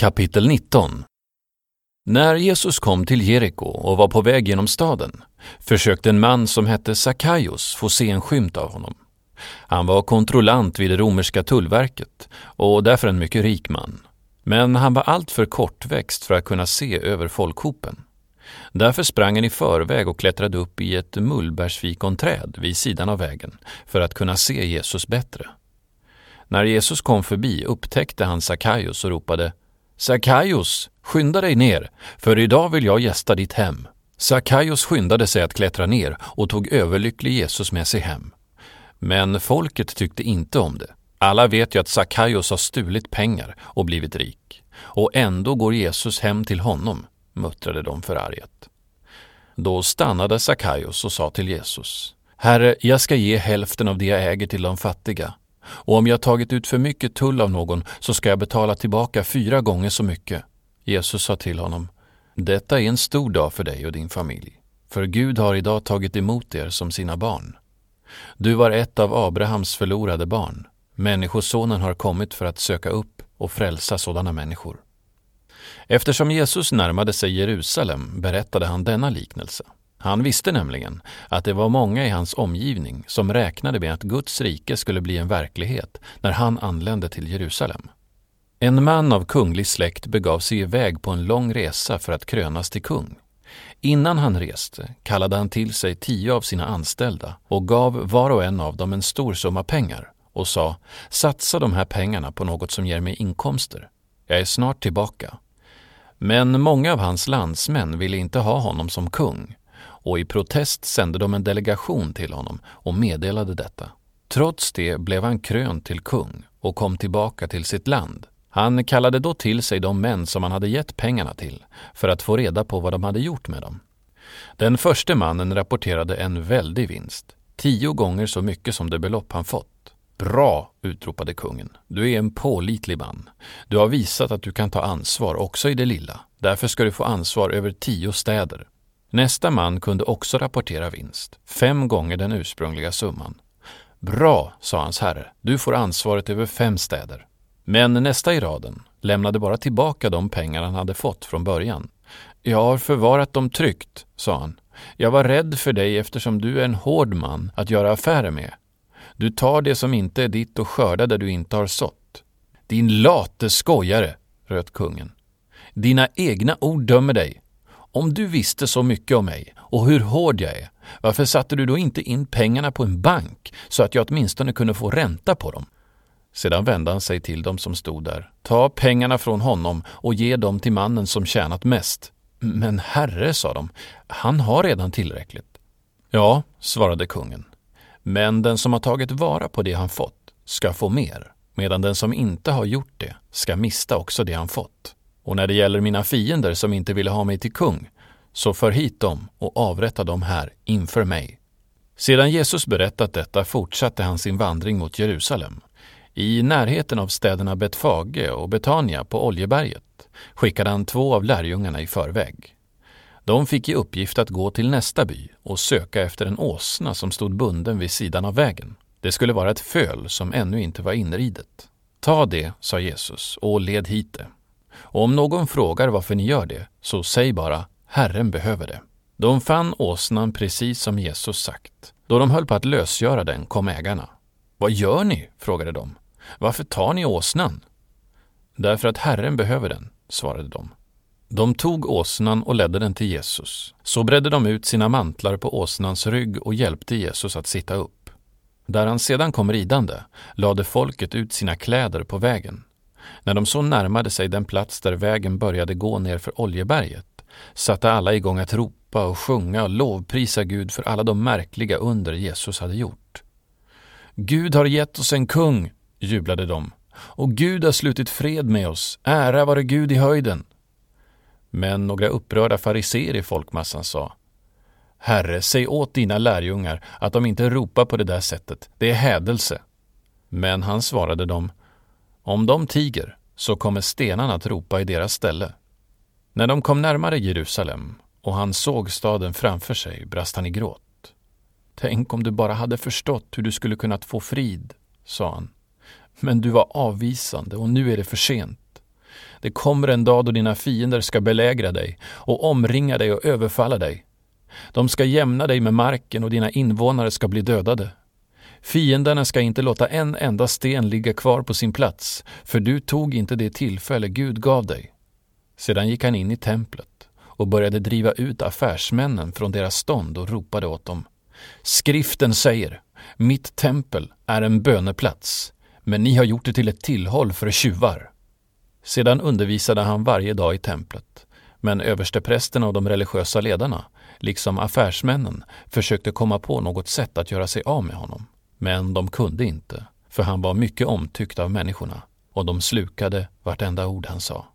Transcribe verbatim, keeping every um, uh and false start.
Kapitel nitton. När Jesus kom till Jeriko och var på väg genom staden försökte en man som hette Sackaios få se en skymt av honom. Han var kontrollant vid det romerska tullverket och därför en mycket rik man. Men han var allt för kortväxt för att kunna se över folkhopen. Därför sprang han i förväg och klättrade upp i ett mullbärsfikonträd vid sidan av vägen för att kunna se Jesus bättre. När Jesus kom förbi upptäckte han Sackaios och ropade: Sackaios, skynda dig ner, för idag vill jag gästa ditt hem. Sackaios skyndade sig att klättra ner och tog överlycklig Jesus med sig hem. Men folket tyckte inte om det. Alla vet ju att Sackaios har stulit pengar och blivit rik. Och ändå går Jesus hem till honom, muttrade de förarget. Då stannade Sackaios och sa till Jesus: Herre, jag ska ge hälften av det jag äger till de fattiga. Och om jag tagit ut för mycket tull av någon så ska jag betala tillbaka fyra gånger så mycket. Jesus sa till honom: Detta är en stor dag för dig och din familj. För Gud har idag tagit emot er som sina barn. Du var ett av Abrahams förlorade barn. Människosonen har kommit för att söka upp och frälsa sådana människor. Eftersom Jesus närmade sig Jerusalem berättade han denna liknelse. Han visste nämligen att det var många i hans omgivning som räknade med att Guds rike skulle bli en verklighet när han anlände till Jerusalem. En man av kunglig släkt begav sig iväg på en lång resa för att krönas till kung. Innan han reste kallade han till sig tio av sina anställda och gav var och en av dem en stor summa pengar och sa: Satsa de här pengarna på något som ger mig inkomster. Jag är snart tillbaka. Men många av hans landsmän ville inte ha honom som kung. Och i protest sände de en delegation till honom och meddelade detta. Trots det blev han krönt till kung och kom tillbaka till sitt land. Han kallade då till sig de män som han hade gett pengarna till för att få reda på vad de hade gjort med dem. Den första mannen rapporterade en väldig vinst, tio gånger så mycket som det belopp han fått. Bra, utropade kungen. Du är en pålitlig man. Du har visat att du kan ta ansvar också i det lilla. Därför ska du få ansvar över tio städer. Nästa man kunde också rapportera vinst, fem gånger den ursprungliga summan. Bra, sa hans herre, du får ansvaret över fem städer. Men nästa i raden lämnade bara tillbaka de pengar han hade fått från början. Jag har förvarat dem tryggt, sa han. Jag var rädd för dig eftersom du är en hård man att göra affärer med. Du tar det som inte är ditt och skördar där du inte har sått. Din late skojare, röt kungen. Dina egna ord dömer dig. Om du visste så mycket om mig och hur hård jag är, varför satte du då inte in pengarna på en bank så att jag åtminstone kunde få ränta på dem? Sedan vände han sig till dem som stod där. Ta pengarna från honom och ge dem till mannen som tjänat mest. Men herre, sa de, han har redan tillräckligt. Ja, svarade kungen. Men den som har tagit vara på det han fått ska få mer, medan den som inte har gjort det ska mista också det han fått. Och när det gäller mina fiender som inte ville ha mig till kung, så för hit dem och avrätta dem här inför mig. Sedan Jesus berättat detta fortsatte han sin vandring mot Jerusalem. I närheten av städerna Betfage och Betania på Oljeberget skickade han två av lärjungarna i förväg. De fick i uppgift att gå till nästa by och söka efter en åsna som stod bunden vid sidan av vägen. Det skulle vara ett föl som ännu inte var inridet. Ta det, sa Jesus, och led hit det. Och om någon frågar varför ni gör det, så säg bara, Herren behöver det. De fann åsnan precis som Jesus sagt. Då de höll på att lösgöra den kom ägarna. Vad gör ni? Frågade de. Varför tar ni åsnan? Därför att Herren behöver den, svarade de. De tog åsnan och ledde den till Jesus. Så bredde de ut sina mantlar på åsnans rygg och hjälpte Jesus att sitta upp. Där han sedan kom ridande lade folket ut sina kläder på vägen. När de så närmade sig den plats där vägen började gå ner för Oljeberget satte alla igång att ropa och sjunga och lovprisa Gud för alla de märkliga under Jesus hade gjort. Gud har gett oss en kung, jublade de, och Gud har slutit fred med oss, ära vare Gud i höjden. Men några upprörda fariseer i folkmassan sa: Herre, säg åt dina lärjungar att de inte ropar på det där sättet, det är hädelse. Men han svarade dem: Om de tiger så kommer stenarna att ropa i deras ställe. När de kom närmare Jerusalem och han såg staden framför sig brast han i gråt. Tänk om du bara hade förstått hur du skulle kunnat få frid, sa han. Men du var avvisande och nu är det för sent. Det kommer en dag då dina fiender ska belägra dig och omringa dig och överfalla dig. De ska jämna dig med marken och dina invånare ska bli dödade. Fienderna ska inte låta en enda sten ligga kvar på sin plats, för du tog inte det tillfälle Gud gav dig. Sedan gick han in i templet och började driva ut affärsmännen från deras stånd och ropade åt dem: Skriften säger, mitt tempel är en böneplats, men ni har gjort det till ett tillhåll för tjuvar. Sedan undervisade han varje dag i templet, men översteprästerna och de religiösa ledarna, liksom affärsmännen, försökte komma på något sätt att göra sig av med honom. Men de kunde inte, för han var mycket omtyckt av människorna, och de slukade vartenda ord han sa.